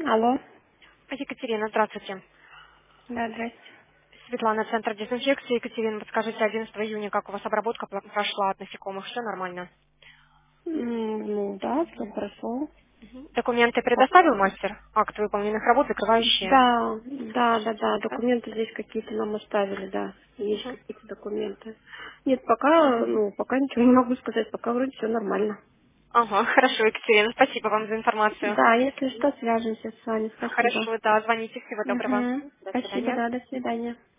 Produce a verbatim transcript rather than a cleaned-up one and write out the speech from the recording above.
Алло. Екатерина, здравствуйте. Да, здрасте. Светлана, Центр дезинфекции. Екатерина, подскажите, одиннадцатого июня, как у вас обработка пла- прошла от насекомых? Все нормально? М, Ну да, все хорошо. Мгм. Документы По- предоставил мастер? Акт выполненных работ, закрывающие? Да, да, да, да. Да? Документы здесь какие-то нам оставили, да. Есть Мгм. какие-то документы. Нет, пока, ну, пока ничего не могу сказать, пока вроде все нормально. Ага, хорошо, Екатерина, спасибо вам за информацию. Да, если что, свяжемся с вами. Спасибо. Хорошо, да, звоните, всего доброго. Угу. До Спасибо, свидания. да, до свидания.